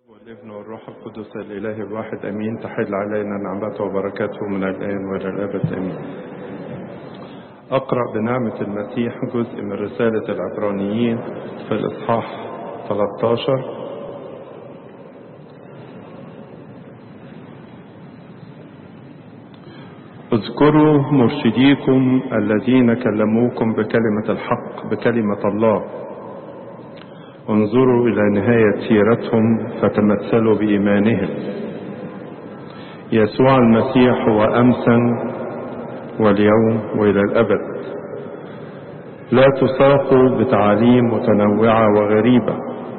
والابن والروح القدس الإله الواحد أمين. تحل علينا نعمته وبركاته من الآن وإلى الأبد أمين. أقرأ بنعمة المسيح جزء من رسالة العبرانيين في الإصحاح 13. اذكروا مرشديكم الذين كلموكم بكلمة الحق بكلمة الله، انظروا إلى نهاية سيرتهم فتمثلوا بإيمانهم. يسوع المسيح هو أمسا واليوم وإلى الأبد. لا تساقوا بتعاليم متنوعة وغريبة.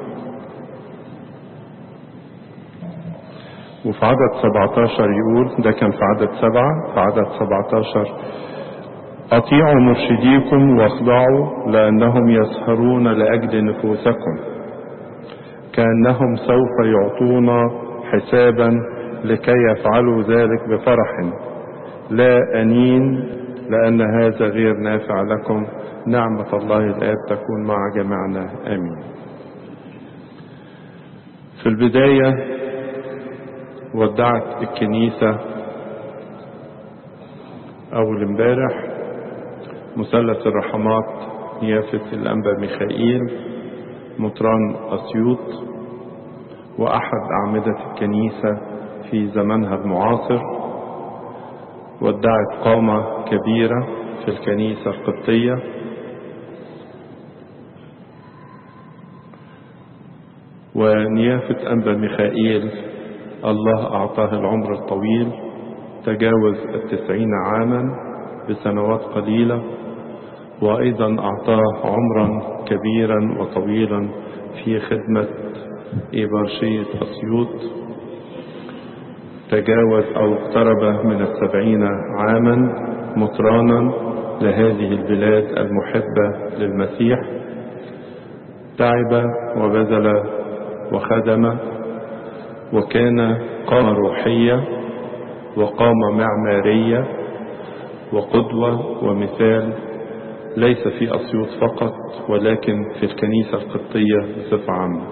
وفي عدد 17 يقول، ده كان في عدد 7، في عدد 17: أطيعوا مرشديكم واخضعوا لأنهم يسهرون لأجل نفوسكم كأنهم سوف يعطون حسابا لكي يفعلوا ذلك بفرح لا أنين، لأن هذا غير نافع لكم. نعمة الله الآب تكون مع جميعنا آمين. في البداية ودعت الكنيسة أول امبارح مثلث الرحمات نيافة الأنبا ميخائيل مطران أسيوط، وأحد أعمدة الكنيسة في زمنها المعاصر. ودعت قامة كبيرة في الكنيسة القبطية، ونيافة أنبا ميخائيل الله أعطاه العمر الطويل، تجاوز 90 عاما بسنوات قليلة، وأيضا أعطاه عمرا كبيرا وطويلا في خدمة إبرشية أسيوط، تجاوز أو اقترب من 70 عاما مطرانا لهذه البلاد المحبة للمسيح. تعب وبذل وخدم، وكان قامة روحية وقامة معمارية وقدوة ومثال، ليس في أسيوط فقط ولكن في الكنيسة القبطية بصفة عامة.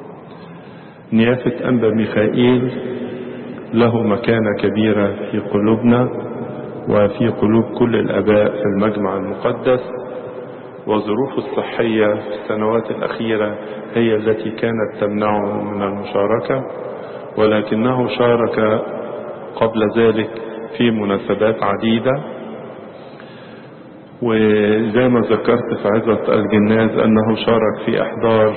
نيافة أنبا ميخائيل له مكانة كبيرة في قلوبنا وفي قلوب كل الآباء في المجمع المقدس، وظروفه الصحية في السنوات الأخيرة هي التي كانت تمنعه من المشاركة، ولكنه شارك قبل ذلك في مناسبات عديدة. وزي ما ذكرت في عظة الجناز أنه شارك في إحضار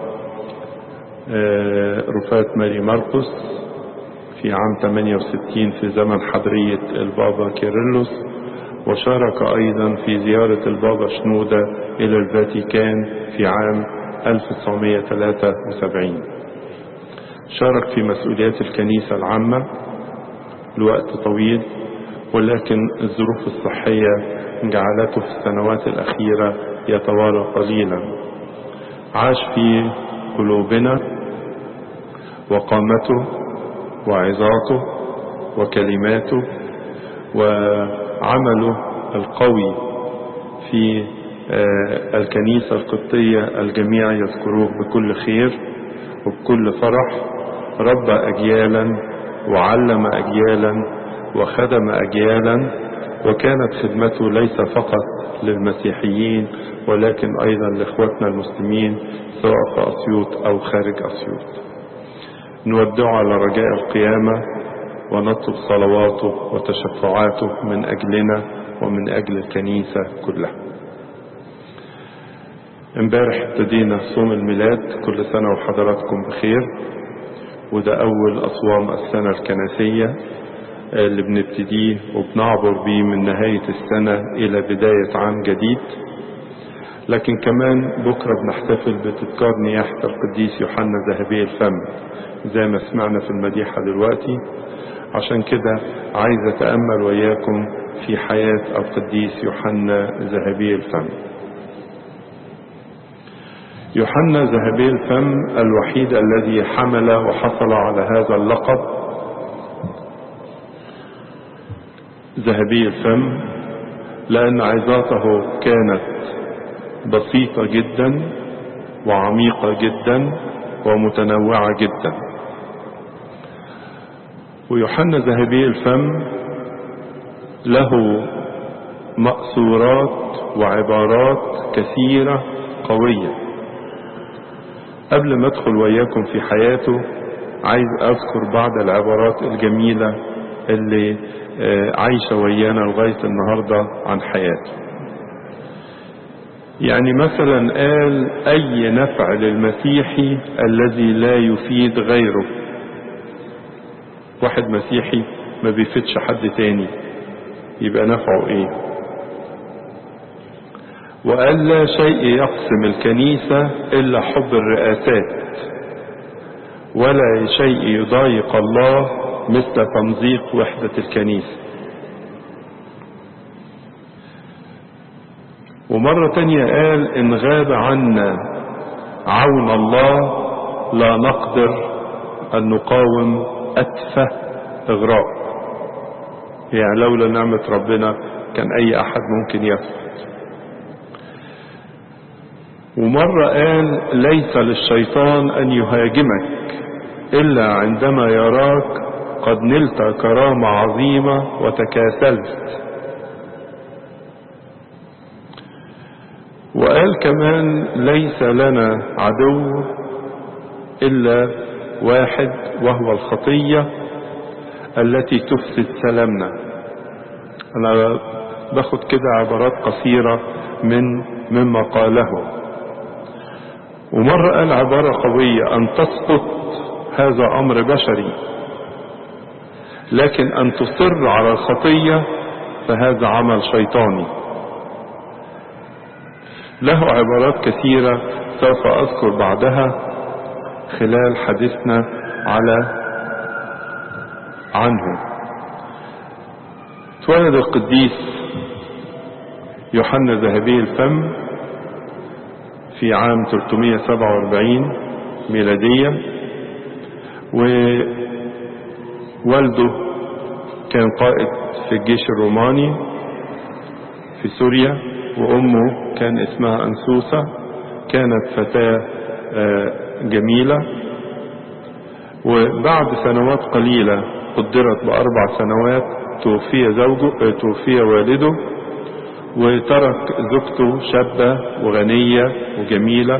رفاة ماري مرقس في عام 68 في زمن حضرية البابا كيرلس، وشارك أيضا في زيارة البابا شنودة إلى الفاتيكان في عام 1973. شارك في مسؤوليات الكنيسة العامة لوقت طويل، ولكن الظروف الصحية جعلته في السنوات الأخيرة يتوارى قليلا. عاش في قلوبنا، وقامته وعظاته وكلماته وعمله القوي في الكنيسة القبطية الجميع يذكروه بكل خير وبكل فرح. ربى أجيالا وعلم أجيالا وخدم أجيالا، وكانت خدمته ليس فقط للمسيحيين ولكن أيضا لإخوتنا المسلمين سواء في أسيوط أو خارج أسيوط. نودعه على رجاء القيامة ونطلب صلواته وتشفعاته من أجلنا ومن أجل الكنيسة كلها. امبارح ابتدينا صوم الميلاد، كل سنة وحضراتكم بخير، وده أول أصوام السنة الكنسية اللي بنبتديه وبنعبر بيه من نهاية السنة إلى بداية عام جديد. لكن كمان بكرة بنحتفل بتذكار نياحة القديس يوحنا ذهبي الفم زي ما سمعنا في المديحة دلوقتي. عشان كده عايز أتأمل وياكم في حياة القديس يوحنا ذهبي الفم. يوحنا ذهبي الفم الوحيد الذي حمل وحصل على هذا اللقب ذهبي الفم، لأن عظاته كانت بسيطة جدا وعميقة جدا ومتنوعة جدا. ويوحنا ذهبي الفم له مأثورات وعبارات كثيرة قوية. قبل ما ادخل وياكم في حياته عايز اذكر بعض العبارات الجميلة اللي عايشة ويانا لغاية النهاردة عن حياته. يعني مثلا قال: اي نفع للمسيحي الذي لا يفيد غيره. واحد مسيحي ما بيفيدش حد تاني يبقى نفعه ايه؟ وقال: لا شيء يقسم الكنيسة الا حب الرئاسات، ولا شيء يضايق الله مثل تمزيق وحدة الكنيسة. ومرة تانية قال: إن غاب عنا عون الله لا نقدر أن نقاوم أتفه إغراء. يعني لولا نعمة ربنا كان أي أحد ممكن يفسد. ومرة قال: ليس للشيطان أن يهاجمك إلا عندما يراك قد نلت كرامة عظيمة وتكاسلت. وقال كمان: ليس لنا عدو إلا واحد وهو الخطية التي تفسد سلامنا. أنا باخد كده عبارات قصيرة مما قاله. ومرة قال عبارة قوية: أن تسقط هذا أمر بشري، لكن أن تصر على الخطية فهذا عمل شيطاني. له عبارات كثيرة سوف أذكر بعدها خلال حديثنا عنه. اتولد القديس يوحنا ذهبي الفم في عام 347 ميلادية، ووالده كان قائد في الجيش الروماني في سوريا، وأمه كان اسمها أنسوسة، كانت فتاة جميلة. وبعد سنوات قليلة قدرت ب4 سنوات توفي والده، وترك زوجته شابة وغنية وجميلة.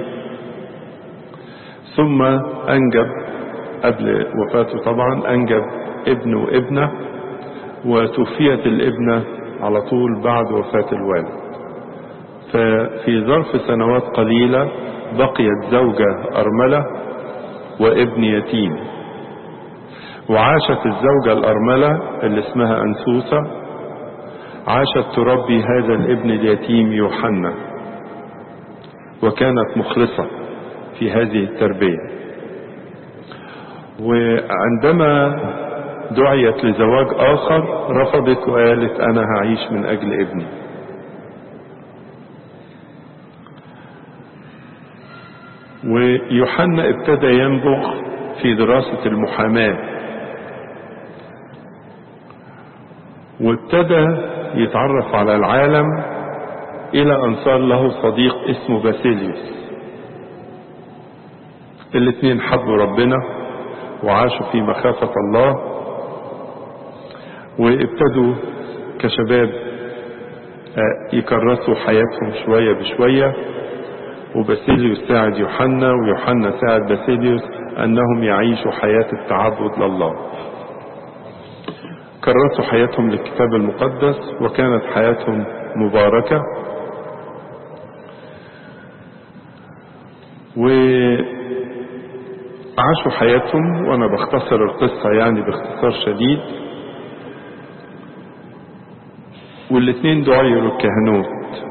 ثم أنجب قبل وفاته طبعا أنجب ابن وابنة، وتوفيت الابنة على طول بعد وفاة الوالد. ففي ظرف سنوات قليلة بقيت زوجة أرملة وابن يتيم. وعاشت الزوجة الأرملة اللي اسمها أنسوسة عاشت تربي هذا الابن اليتيم يوحنا، وكانت مخلصة في هذه التربية. وعندما دعيت لزواج آخر رفضت وقالت: أنا هعيش من أجل ابني. ويوحنا ابتدى ينبغ في دراسة المحاماة، وابتدى يتعرف على العالم إلى أن صار له صديق اسمه باسيليوس. الاثنين حبوا ربنا وعاشوا في مخافة الله، وابتدوا كشباب يكرسوا حياتهم شوية بشوية. وباسيليوس ساعد يوحنا، ويوحنا ساعد باسيليوس أنهم يعيشوا حياة التعبد لله. كرسوا حياتهم للكتاب المقدس، وكانت حياتهم مباركة. وعاشوا حياتهم، وأنا بختصر القصة يعني باختصار شديد. والاثنين دعوا للكهنوت،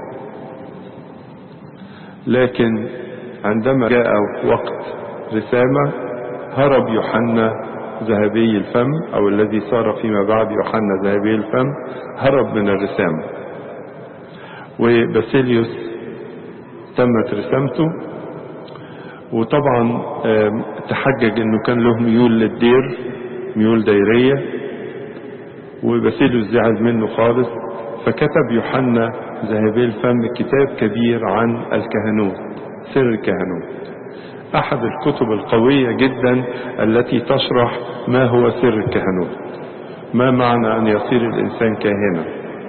لكن عندما جاء وقت رسامة هرب يوحنا ذهبي الفم، أو الذي صار فيما بعد يوحنا ذهبي الفم، هرب من الرسامة. وباسيليوس تمت رسامته، وطبعا تحجج انه كان له ميول للدير، ميول ديرية، وباسيليوس زعل منه خالص. فكتب يوحنا ذهبي الفم كتاب كبير عن الكهنوت، سر الكهنوت. أحد الكتب القوية جدا التي تشرح ما هو سر الكهنوت، ما معنى أن يصير الإنسان كاهنا.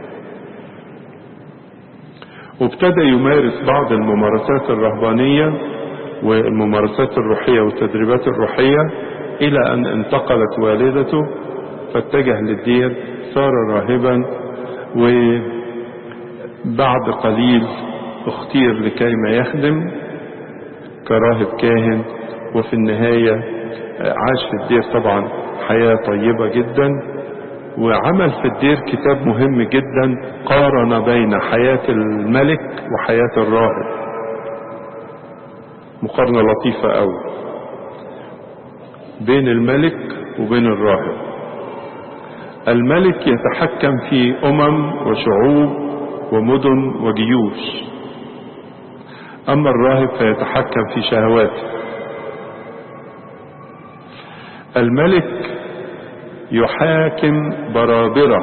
وابتدى يمارس بعض الممارسات الرهبانية والممارسات الروحية والتدريبات الروحية إلى أن انتقلت والدته فاتجه للدير، صار راهبا، وبعد قليل اختير لكي ما يخدم كراهب كاهن. وفي النهاية عاش في الدير طبعا حياة طيبة جدا، وعمل في الدير كتاب مهم جدا قارن بين حياة الملك وحياة الراهب، مقارنة لطيفة قوي بين الملك وبين الراهب. الملك يتحكم في وشعوب ومدن وجيوش، أما الراهب فيتحكم في شهواته. الملك يحاكم برابرة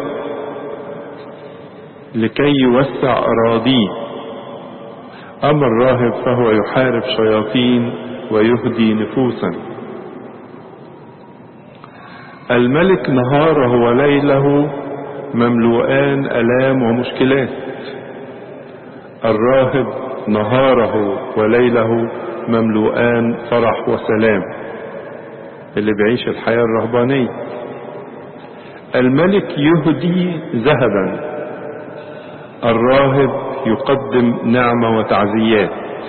لكي يوسع أراضيه، أما الراهب فهو يحارب شياطين ويهدي نفوسا. الملك نهاره وليله مملوءان آلام ومشكلات، الراهب نهاره وليله مملوءان فرح وسلام، اللي بيعيش الحياة الرهبانية. الملك يهدي ذهبا، الراهب يقدم نعمة وتعزيات.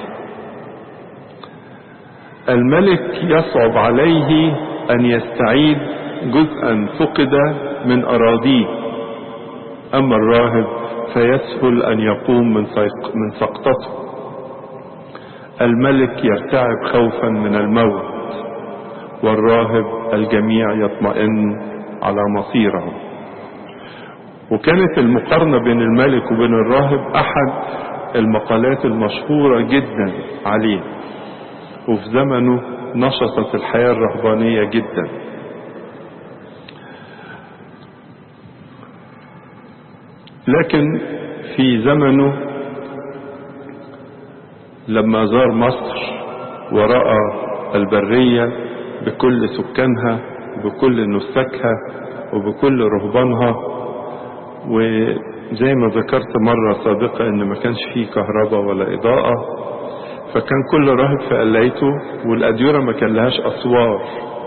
الملك يصعب عليه أن يستعيد جزءا فقد من أراضيه، أما الراهب فيسهل أن يقوم من سقطته. الملك يرتعب خوفا من الموت، والراهب الجميع يطمئن على مصيره. وكانت المقارنة بين الملك وبين الراهب أحد المقالات المشهورة جدا عليه، وفي زمنه نشطت الحياة الرهبانية جدا. لكن في زمنه لما زار مصر ورأى البرية بكل سكانها بكل نسكها وبكل رهبانها، وزي ما ذكرت مرة سابقة ان ما كانش فيه كهرباء ولا إضاءة، فكان كل راهب في قلايته، والأديرة ما كان لهاش أسوار،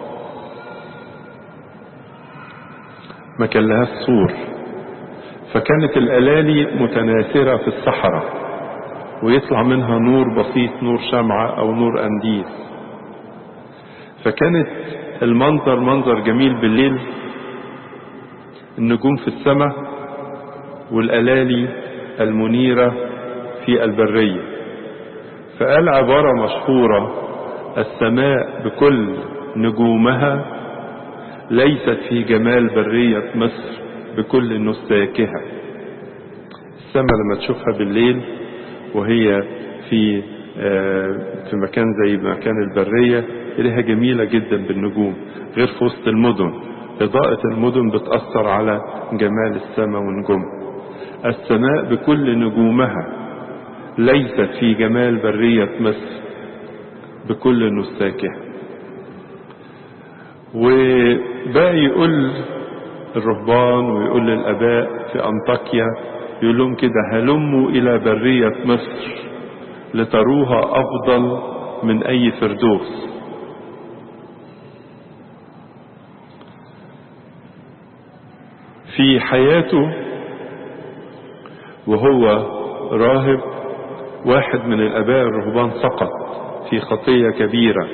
ما كان لهاش سور، فكانت الألالي متناثرة في الصحراء ويطلع منها نور بسيط، نور شمعة أو نور أنديل. فكانت المنظر منظر جميل بالليل، النجوم في السماء والألالي المنيرة في البرية. فقال عبارة مشهورة: السماء بكل نجومها ليست في جمال برية مصر بكل نساكها. السماء لما تشوفها بالليل وهي في مكان زي مكان البرية إليها جميلة جدا بالنجوم، غير في وسط المدن. إضاءة المدن بتأثر على جمال السماء ونجوم. السماء بكل نجومها ليست في جمال برية مصر بكل نساكها. وبقى يقول الرهبان ويقول للآباء في أنطاكيا، يقول لهم كده: هلموا إلى برية مصر لتروها أفضل من أي فردوس. في حياته وهو راهب، واحد من الآباء الرهبان سقط في خطية كبيرة،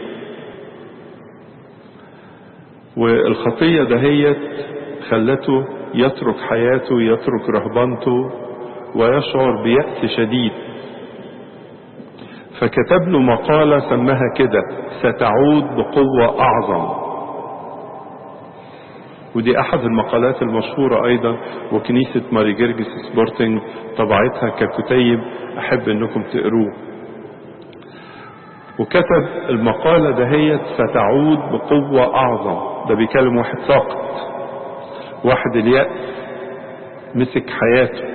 والخطية دهيت خلته يترك حياته، يترك رهبانته، ويشعر بيأس شديد. فكتب له مقالة سماها كده: ستعود بقوة أعظم. ودي أحد المقالات المشهورة أيضا، وكنيسة ماري جرجس سبورتنج طبعتها ككتيب، أحب أنكم تقروه. وكتب المقالة دهيت: ستعود بقوة أعظم. ده بيكلم واحد ساقط، واحد اليأس مسك حياته.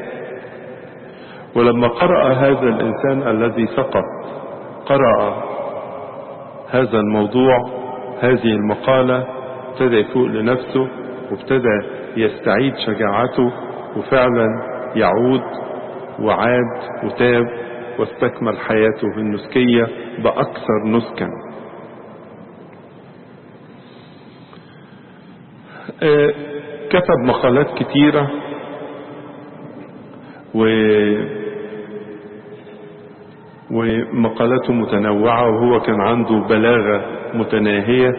ولما قرأ هذا الإنسان الذي سقط، قرأ هذا الموضوع، هذه المقالة، ابتدى يفوق لنفسه وابتدى يستعيد شجاعته وفعلا يعود وعاد وتاب واستكمل حياته النسكية بأكثر نسكا. كتب مقالات كتيرة ومقالاته متنوعة، وهو كان عنده بلاغة متناهية،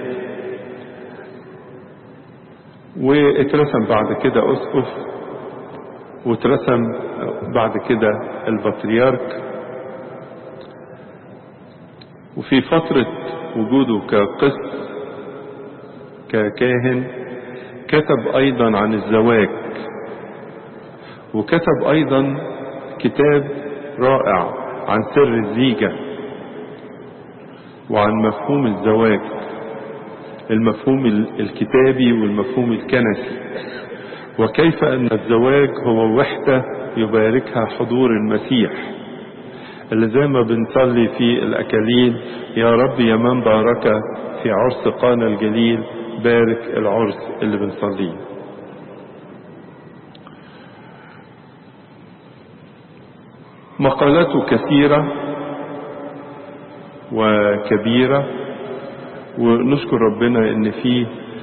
واترسم بعد كده أسقف، واترسم بعد كده البطريرك. وفي فترة وجوده كقس ككاهن كتب أيضا عن الزواج، وكتب أيضا كتاب رائع عن سر الزيجة وعن مفهوم الزواج، المفهوم الكتابي والمفهوم الكنسي، وكيف أن الزواج هو وحدة يباركها حضور المسيح، اللي زي ما بنصلي في الأكاليل: يا رب يا من بارك في عرس قانا الجليل بارك العرس اللي بنصليه. مقالاته كثيرة وكبيرة، ونشكر ربنا ان في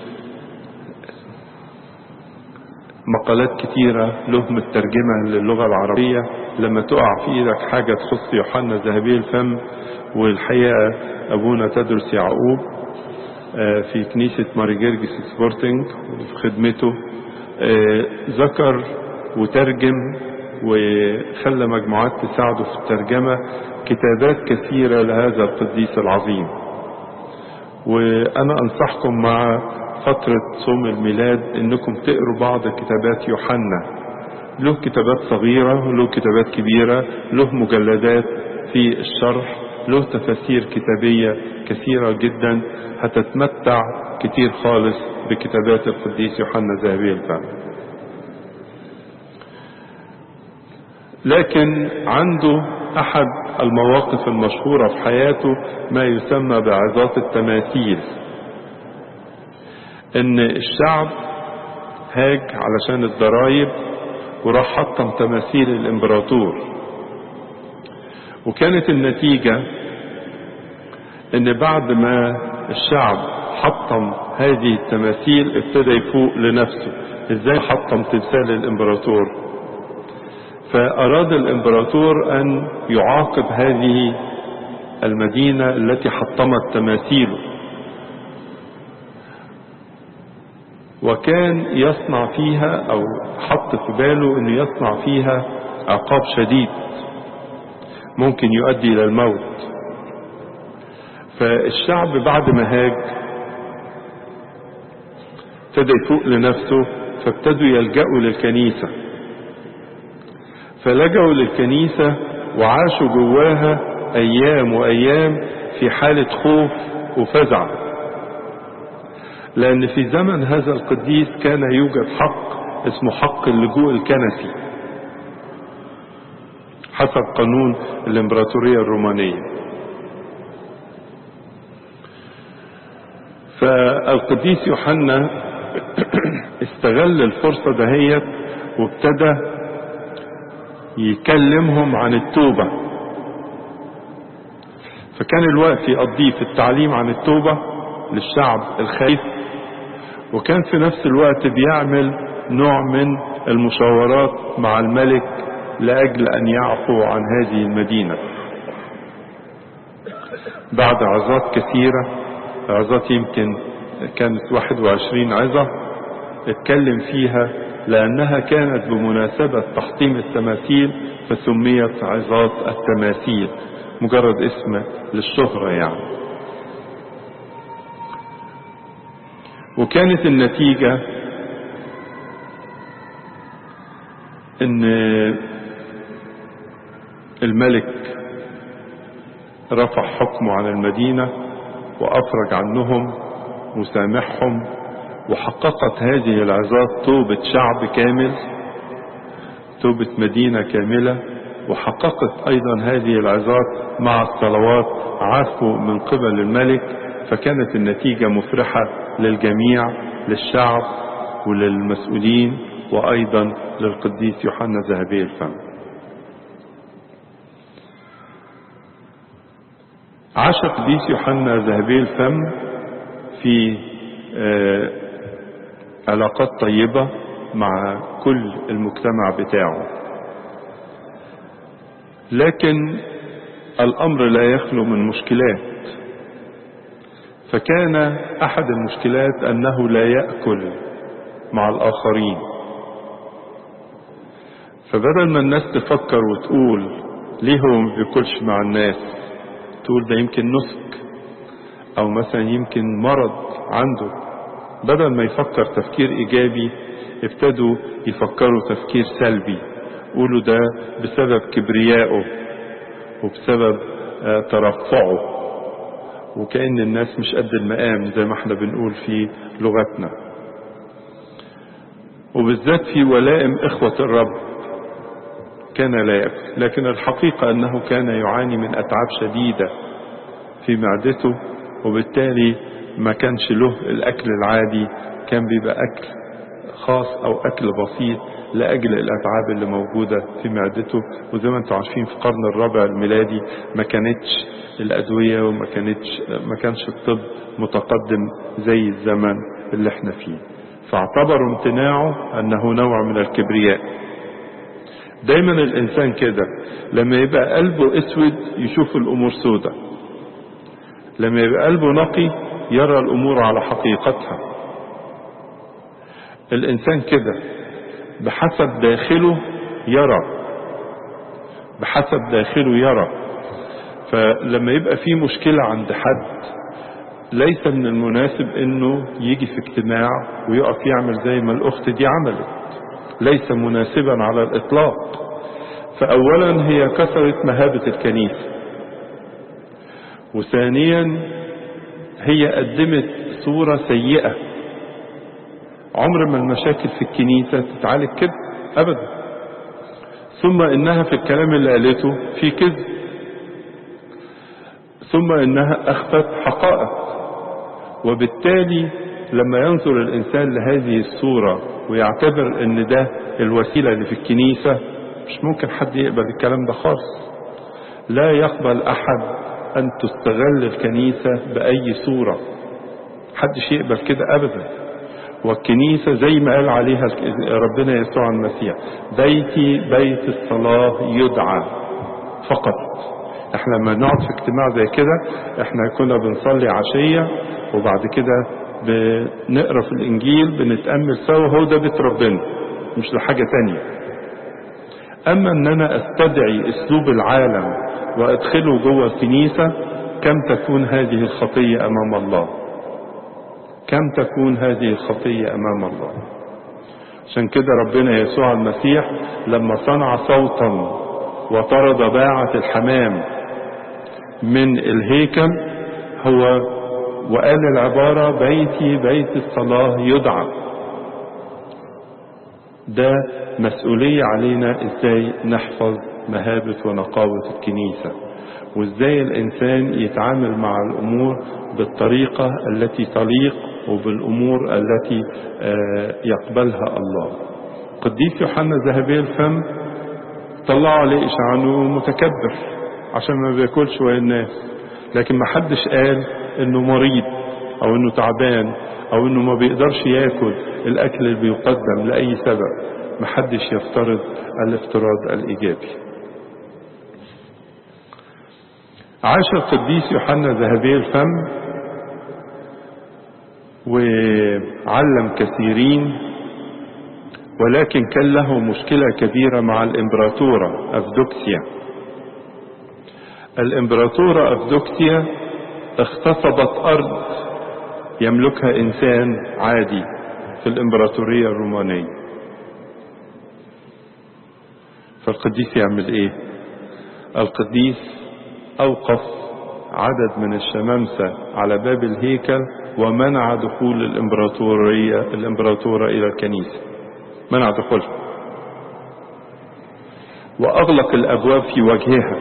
مقالات كتيرة له مترجمة للغة العربية. لما تقع في ايدك حاجة تخص يوحنا ذهبي الفم، والحقيقة ابونا تدرس يعقوب في كنيسة ماري جرجس سبورتنج في خدمته ذكر وترجم وخلى مجموعات تساعده في الترجمة كتابات كثيرة لهذا القديس العظيم. وأنا أنصحكم مع فترة صوم الميلاد أنكم تقروا بعض كتابات يوحنا. له كتابات صغيرة، له كتابات كبيرة، له مجلدات في الشرح، له تفاسير كتابية كثيرة جدا. هتتمتع كتير خالص بكتابات القديس يوحنا ذهبي الفم. لكن عنده أحد المواقف المشهورة في حياته ما يسمى بعظات التماثيل. ان الشعب هاج علشان الضرايب وراح حطم تماثيل الامبراطور، وكانت النتيجة ان بعد ما الشعب حطم هذه التماثيل ابتدى يفوق لنفسه ازاي حطم تمثال الامبراطور. فأراد الإمبراطور أن يعاقب هذه المدينة التي حطمت تماثيله، وكان يصنع فيها أو حط في باله أن يصنع فيها عقاب شديد ممكن يؤدي إلى الموت. فالشعب بعد ما هاج ابتدى يفوق لنفسه، فابتدوا يلجأوا للكنيسة، فلجأوا للكنيسة وعاشوا جواها أيام وأيام في حالة خوف وفزع، لأن في زمن هذا القديس كان يوجد حق اسمه حق اللجوء الكنسي حسب قانون الإمبراطورية الرومانية. فالقديس يوحنا استغل الفرصة دهيت وابتدى يكلمهم عن التوبة. فكان الوقت يقضيه في التعليم عن التوبة للشعب الخايف، وكان في نفس الوقت بيعمل نوع من المشاورات مع الملك لأجل أن يعفو عن هذه المدينة. بعد عظات كثيرة، عظات يمكن كانت 21 عظة اتكلم فيها، لأنها كانت بمناسبة تحطيم التماثيل فسميت عظات التماثيل، مجرد اسم للشهرة يعني. وكانت النتيجة ان الملك رفع حكمه على المدينة وأفرج عنهم وسامحهم، وحققت هذه العظات توبة شعب كامل، توبة مدينة كاملة، وحققت أيضا هذه العظات مع الصلوات عفو من قبل الملك، فكانت النتيجة مفرحة للجميع، للشعب وللمسؤولين وأيضا للقديس يوحنا ذهبي الفم. عاش القديس يوحنا ذهبي الفم في علاقات طيبة مع كل المجتمع بتاعه، لكن الأمر لا يخلو من مشكلات. فكان أحد المشكلات أنه لا يأكل مع الآخرين. فبدل ما الناس تفكر وتقول ليه هو ما بياكلش مع الناس، تقول ده يمكن نسك أو مثلا يمكن مرض عنده، بدل ما يفكر تفكير إيجابي ابتدوا يفكروا تفكير سلبي، يقولوا ده بسبب كبريائه وبسبب ترفعه، وكأن الناس مش قد المقام زي ما احنا بنقول في لغتنا. وبالذات في ولائم إخوة الرب كان لا يأكل، لكن الحقيقة أنه كان يعاني من أتعاب شديدة في معدته، وبالتالي ما كانش له الأكل العادي، كان بيبقى أكل خاص أو أكل بسيط لأجل الأتعاب اللي موجودة في معدته. وزي ما انتم عارفين في القرن الرابع الميلادي ما كانتش الأدوية وما كانش الطب متقدم زي الزمن اللي احنا فيه، فاعتبروا امتناعه أنه نوع من الكبرياء. دايما الإنسان كده لما يبقى قلبه أسود يشوف الأمور سودة، لما يبقى قلبه نقي يرى الأمور على حقيقتها. الإنسان كده بحسب داخله يرى. فلما يبقى في مشكلة عند حد ليس من المناسب انه يجي في اجتماع ويقف يعمل زي ما الأخت دي عملت، ليس مناسبا على الإطلاق. فأولا هي كسرت مهابة الكنيسة، وثانيا هي قدمت صورة سيئة. عمر ما المشاكل في الكنيسة تتعالج كده أبدا. ثم إنها في الكلام اللي قالته في كذب، ثم إنها أخفت حقائق. وبالتالي لما ينظر الإنسان لهذه الصورة ويعتبر إن ده الوسيلة اللي في الكنيسة، مش ممكن حد يقبل الكلام ده خالص. لا يقبل أحد أن تستغل الكنيسة بأي صورة، حدش يقبل كده أبدا. والكنيسة زي ما قال عليها ربنا يسوع المسيح، بيتي بيت الصلاة يدعى فقط. احنا لما نقعد في اجتماع زي كده احنا كنا بنصلي عشية وبعد كده بنقرأ في الإنجيل بنتأمل سوا، هو ده بيت ربنا مش لحاجة تانية. أما أن أنا أستدعي أسلوب العالم وأدخله جوه الكنيسة، كم تكون هذه الخطية أمام الله، كم تكون هذه الخطية أمام الله. عشان كده ربنا يسوع المسيح لما صنع صوتا وطرد باعة الحمام من الهيكل هو وقال العبارة بيتي بيت الصلاة يدعى. ده مسؤولية علينا ازاي نحفظ مهابة ونقاوة الكنيسة، وازاي الانسان يتعامل مع الامور بالطريقة التي تليق وبالامور التي يقبلها الله. قديس يوحنا ذهبي الفم طلعوا عليه عنه متكبر عشان ما بياكلش ويا الناس، لكن ما حدش قال انه مريض او انه تعبان او انه ما بيقدرش ياكل الاكل اللي بيقدم لاي سبب. ما حدش يفترض الافتراض الايجابي. عاش القديس يوحنا ذهبي الفم وعلم كثيرين، ولكن كان له مشكلة كبيرة مع الإمبراطورة أفدوكسيا. الإمبراطورة أفدوكسيا اغتصبت أرض يملكها إنسان عادي في الإمبراطورية الرومانية. فالقديس يعمل إيه؟ القديس أوقف عدد من الشمامسة على باب الهيكل ومنع دخول الإمبراطورة إلى الكنيسة، منع دخولها. وأغلق الأبواب في وجهها،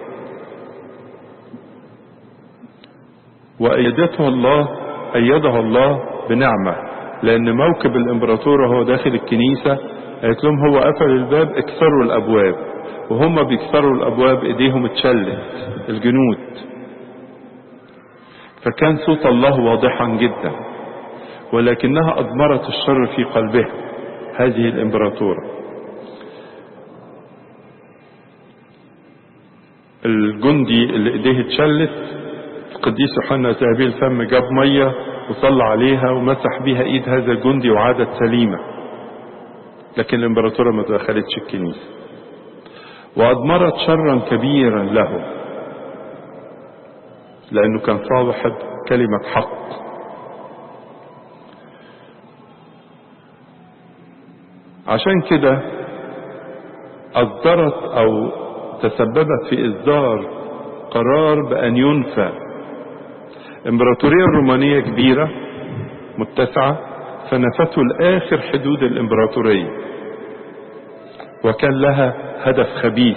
أيدها الله بنعمة، لأن موكب الإمبراطور وهو داخل الكنيسة قالت لهم هو قفل الباب اكسروا الأبواب، وهم بيكسروا الأبواب إيديهم اتشلت الجنود. فكان صوت الله واضحا جدا، ولكنها أضمرت الشر في قلبها هذه الإمبراطورة. الجندي اللي إيديه اتشلت القديس يوحنا ذهبي الفم جاب مية وصلى عليها ومسح بيها ايد هذا الجندي وعادت سليمة، لكن الامبراطورة ما دخلتش الكنيسة، وأضمرت شرا كبيرا له لأنه كان صاحب كلمة حق. عشان كده أصدرت أو تسببت في إصدار قرار بأن ينفى. الإمبراطورية الرومانية كبيرة متسعة، فنفته لآخر حدود الإمبراطورية، وكان لها هدف خبيث.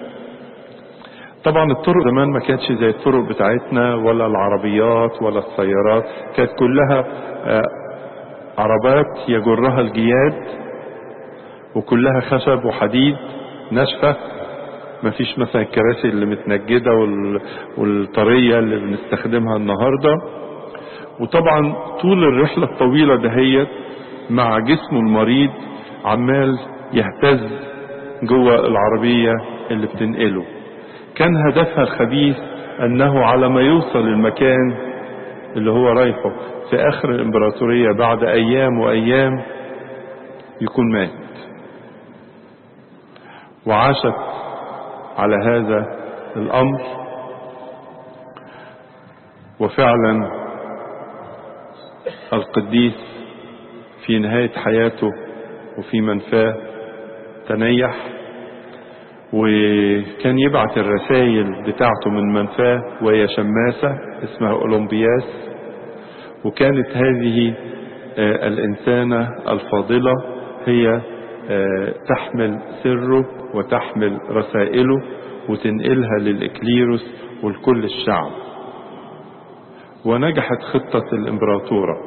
طبعا الطرق زمان ما كانتش زي الطرق بتاعتنا، ولا العربيات ولا السيارات، كانت كلها عربات يجرها الجياد، وكلها خشب وحديد ناشفة، ما فيش مثلا الكراسي اللي متنجدة والطرية اللي بنستخدمها النهاردة. وطبعا طول الرحلة الطويلة دهيت مع جسمه المريض عمال يهتز جوه العربية اللي بتنقله. كان هدفها الخبيث انه على ما يوصل المكان اللي هو رايحه في اخر الامبراطورية بعد ايام وايام يكون مات. وعاشت على هذا الامر، وفعلا القديس في نهاية حياته وفي منفاه تنيح، وكان يبعت الرسائل بتاعته من منفاه وهي شماسة اسمها أولمبياس. وكانت هذه الإنسانة الفاضلة هي تحمل سره وتحمل رسائله وتنقلها للإكليروس ولكل الشعب. ونجحت خطة الإمبراطورة،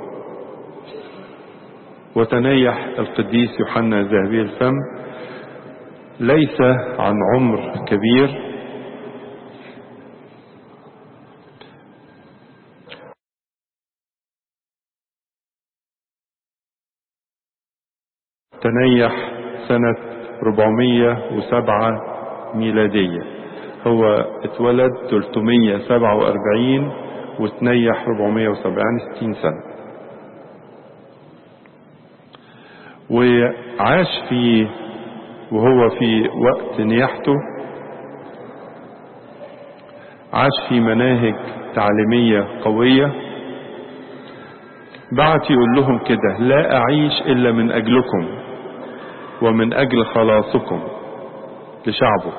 وتنيح القديس يوحنا ذهبي الفم ليس عن عمر كبير، تنيح سنة 407 ميلادية. هو اتولد 347 وتنيح 407، يعني 60 سنة. وعاش وهو في وقت نياحته عاش في مناهج تعليمية قوية. بعت يقول لهم كده: لا أعيش إلا من أجلكم ومن أجل خلاصكم لشعبه.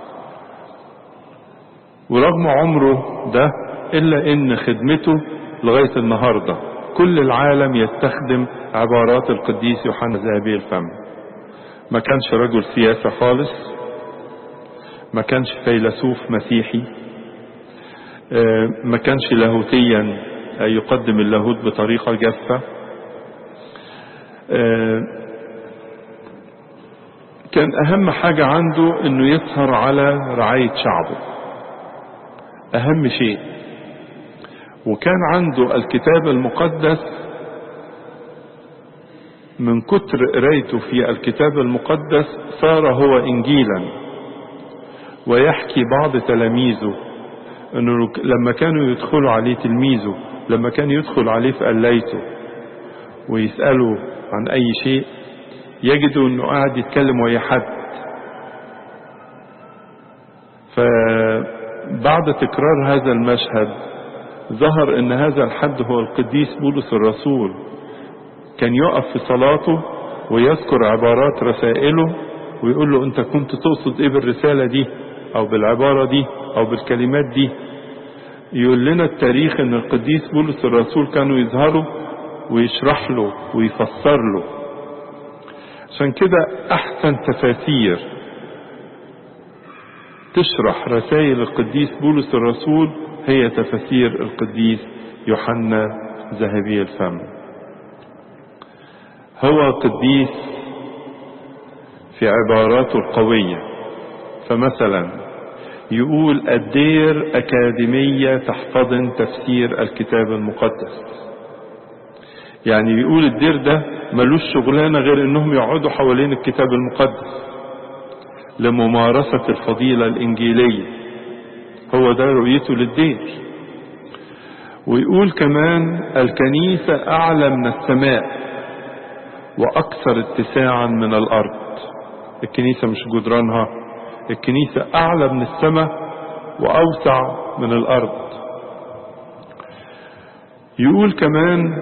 ورغم عمره ده إلا إن خدمته لغاية النهاردة كل العالم يستخدم عبارات القديس يوحنا ذهبي الفم. ما كانش رجل سياسة خالص، ما كانش فيلسوف مسيحي، ما كانش لاهوتيا يقدم اللاهوت بطريقة جافة. كان أهم حاجة عنده إنه يسهر على رعاية شعبه، أهم شيء. وكان عنده الكتاب المقدس، من كتر قرايته في الكتاب المقدس صار هو إنجيلا. ويحكي بعض تلاميذه إنه لما كانوا يدخلوا عليه، تلميذه لما كان يدخل عليه في قلايته ويسألوا عن أي شيء يجدوا إنه قاعد يتكلم ويا حد. فبعد تكرار هذا المشهد ظهر إن هذا الحد هو القديس بولس الرسول. كان يقف في صلاته ويذكر عبارات رسائله ويقول له: أنت كنت تقصد إيه بالرسالة دي أو بالعبارة دي أو بالكلمات دي؟ يقول لنا التاريخ إن القديس بولس الرسول كانوا يظهروا ويشرح له ويفسر له. عشان كده أحسن تفاسير تشرح رسائل القديس بولس الرسول هي تفاسير القديس يوحنا ذهبي الفم. هو قديس في عباراته القوية، فمثلا يقول الدير أكاديمية تحتضن تفسير الكتاب المقدس. يعني بيقول الدير ده ملوش شغلانة غير انهم يقعدوا حوالين الكتاب المقدس لممارسة الفضيلة الإنجيلية. هو ده رؤيته للدير. ويقول كمان الكنيسة أعلى من السماء وأكثر اتساعا من الأرض. الكنيسة مش جدرانها، الكنيسة أعلى من السماء وأوسع من الأرض. يقول كمان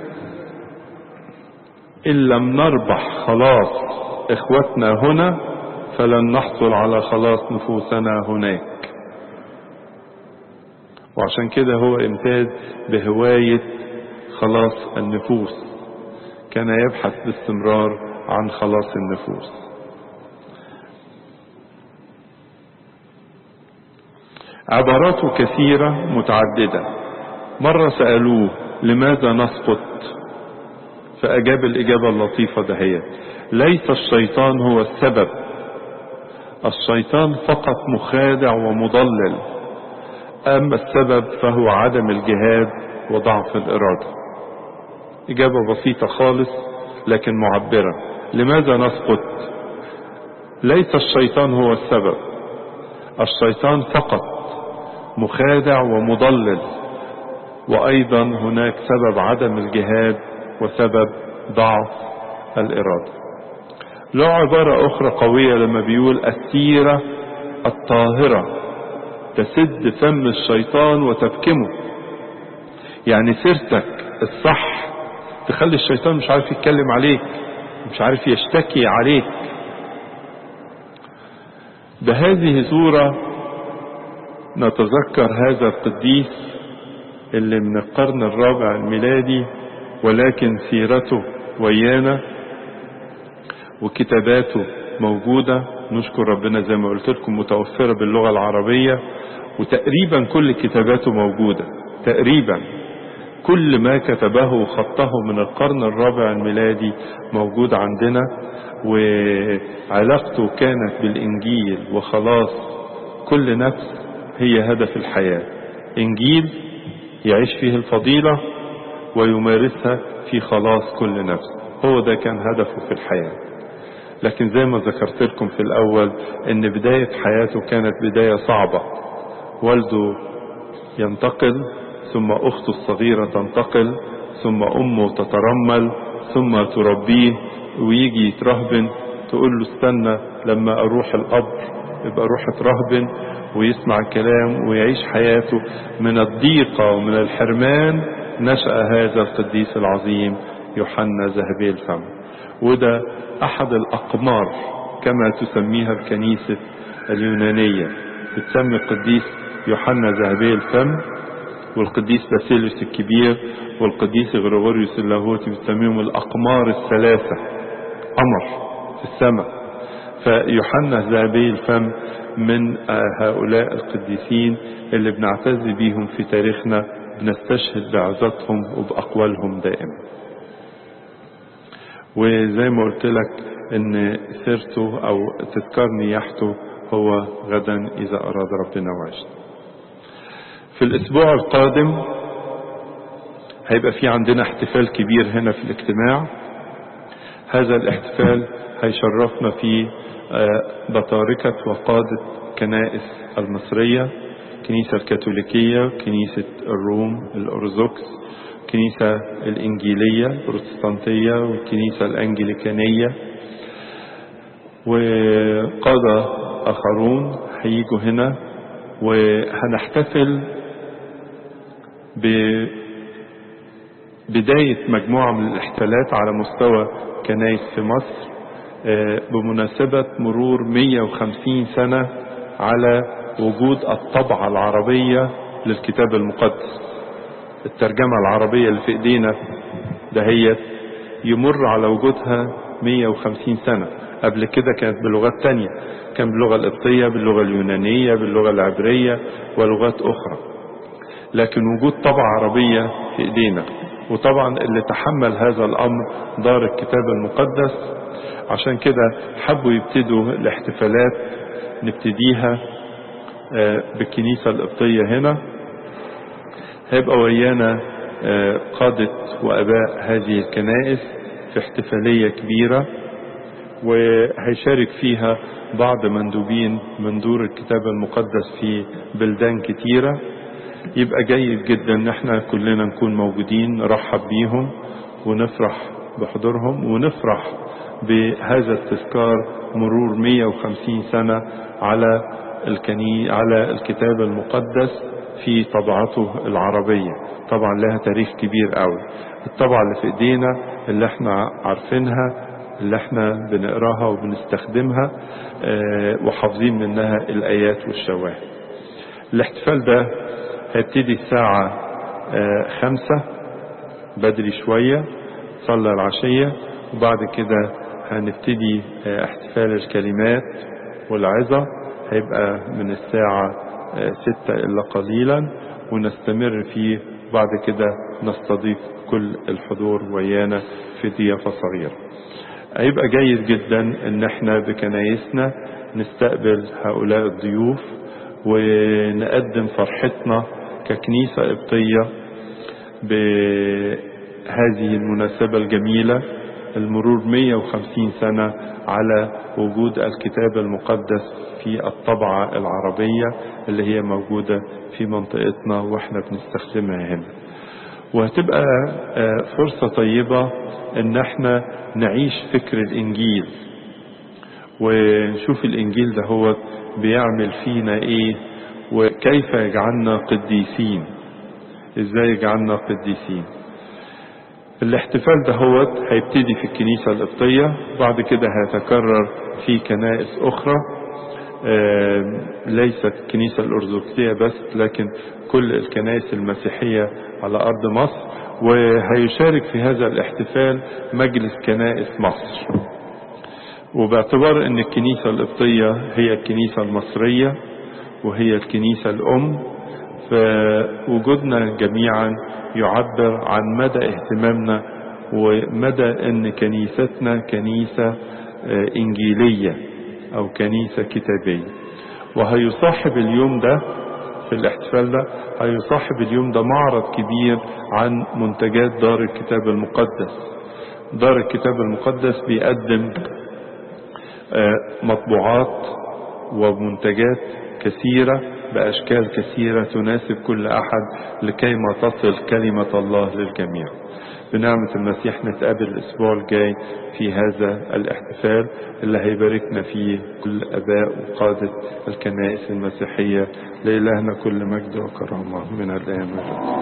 إن لم نربح خلاص إخوتنا هنا فلن نحصل على خلاص نفوسنا هناك. وعشان كده هو امتاز بهواية خلاص النفوس، كان يبحث باستمرار عن خلاص النفوس. عباراته كثيرة متعددة. مرة سألوه لماذا نسقط، فأجاب الإجابة اللطيفة دهيت: ليس الشيطان هو السبب، الشيطان فقط مخادع ومضلل، أما السبب فهو عدم الجهاد وضعف الإرادة. إجابة بسيطة خالص لكن معبرة. لماذا نسقط؟ ليس الشيطان هو السبب، الشيطان فقط مخادع ومضلل، وأيضا هناك سبب عدم الجهاد وسبب ضعف الإرادة. له عبارة أخرى قوية لما بيقول السيرة الطاهرة تسد فم الشيطان وتبكمه. يعني سيرتك الصح تخلي الشيطان مش عارف يتكلم عليك، مش عارف يشتكي عليك. بهذه صورة نتذكر هذا القديس اللي من القرن الرابع الميلادي، ولكن سيرته ويانا وكتاباته موجودة. نشكر ربنا زي ما قلت لكم متوفرة باللغة العربية، وتقريبا كل كتاباته موجودة. تقريبا كل ما كتبه وخطه من القرن الرابع الميلادي موجود عندنا. وعلاقته كانت بالإنجيل وخلاص كل نفس هي هدف الحياة. إنجيل يعيش فيه الفضيلة ويمارسها في خلاص كل نفس، هو ده كان هدفه في الحياة. لكن زي ما ذكرت لكم في الأول إن بداية حياته كانت بداية صعبة. والده ينتقل، ثم أخته الصغيرة تنتقل، ثم أمه تترمل، ثم تربيه ويجي يترهبن، تقول له استنى لما أروح القبر يبقى روح اترهبن، ويسمع الكلام ويعيش حياته من الضيقة ومن الحرمان. نشأ هذا القديس العظيم يوحنا ذهبي الفم. وده أحد الأقمار كما تسميها الكنيسة اليونانية، بتسمي القديس يوحنا ذهبي الفم والقديس باسيليوس الكبير والقديس غريغوريوس اللاهوتي، بتسميهم الأقمار الثلاثة، قمر في السماء. فيوحنا ذهبي الفم من هؤلاء القديسين اللي بنعتز بيهم في تاريخنا، بنستشهد بعظتهم وبأقوالهم دائما. وزي ما قلت لك ان سيرته او تذكار نياحته هو غدا اذا اراد ربنا وعشنا. في الاسبوع القادم هيبقى في عندنا احتفال كبير هنا في الاجتماع. هذا الاحتفال هيشرفنا فيه بطاركة وقادة كنائس المصرية، كنيسة الكاثوليكية، كنيسة الروم الأرثوذكس، كنيسة الإنجيلية البروتستانتية، والكنيسة الأنجليكانية، وقادة آخرون هيجوا هنا. وهنحتفل ببداية مجموعة من الاحتفالات على مستوى كنائس في مصر بمناسبة مرور 150 سنة على وجود الطبعة العربية للكتاب المقدس. الترجمة العربية اللي في ايدينا دهيت يمر على وجودها 150 سنة. قبل كده كانت بلغات تانية، كان باللغة القبطية، باللغة اليونانية، باللغة العبرية ولغات أخرى. لكن وجود طبعة عربية في إيدينا، وطبعا اللي تحمل هذا الأمر دار الكتاب المقدس. عشان كده حبوا يبتدوا الاحتفالات نبتديها بالكنيسة القبطية هنا. هيبقى ويانا قادة وأباء هذه الكنائس في احتفالية كبيرة، وهيشارك فيها بعض مندوبين من دور الكتاب المقدس في بلدان كتيرة. يبقى جيد جدا ان احنا كلنا نكون موجودين، نرحب بيهم ونفرح بحضورهم، ونفرح بهذا التذكار مرور 150 سنة على على الكتاب المقدس في طبعته العربية. طبعا لها تاريخ كبير قوي. الطبعة اللي في ايدينا اللي احنا عارفينها، اللي احنا بنقراها وبنستخدمها وحافظين منها الآيات والشواهد. الاحتفال ده هيبتدي الساعة 5 بدري شوية، صلى العشية، وبعد كده هنبتدي احتفال الكلمات والعظة. هيبقى من الساعة 6 إلا قليلا، ونستمر فيه. بعد كده نستضيف كل الحضور ويانا في ضيافة صغيرة. هيبقى جيد جدا ان احنا بكنايسنا نستقبل هؤلاء الضيوف ونقدم فرحتنا ككنيسة قبطية بهذه المناسبة الجميلة، المرور 150 سنة على وجود الكتاب المقدس في الطبعة العربية اللي هي موجودة في منطقتنا واحنا بنستخدمها هنا. وهتبقى فرصة طيبة ان احنا نعيش فكر الانجيل، ونشوف الانجيل ده هو بيعمل فينا ايه، وكيف يجعلنا قديسين، ازاي يجعلنا قديسين. الاحتفال ده هو هيبتدي في الكنيسة القبطية، بعد كده هيتكرر في كنائس اخرى، ليست الكنيسة الأرثوذكسية بس، لكن كل الكنائس المسيحية على أرض مصر. وهيشارك في هذا الاحتفال مجلس كنائس مصر. وباعتبار ان الكنيسة القبطية هي الكنيسة المصرية وهي الكنيسة الأم، فوجودنا جميعا يعبر عن مدى اهتمامنا ومدى ان كنيستنا كنيسة إنجيلية أو كنيسة كتابية. وهيصاحب اليوم ده في الاحتفال ده، هيصاحب اليوم ده معرض كبير عن منتجات دار الكتاب المقدس. دار الكتاب المقدس بيقدم مطبوعات ومنتجات كثيرة بأشكال كثيرة تناسب كل أحد لكي ما تصل كلمة الله للجميع. بنعمة المسيح نتقابل الأسبوع الجاي في هذا الاحتفال اللي هيباركنا فيه كل أباء وقادة الكنائس المسيحية. لإلهنا كل مجد وكرامة من الآن.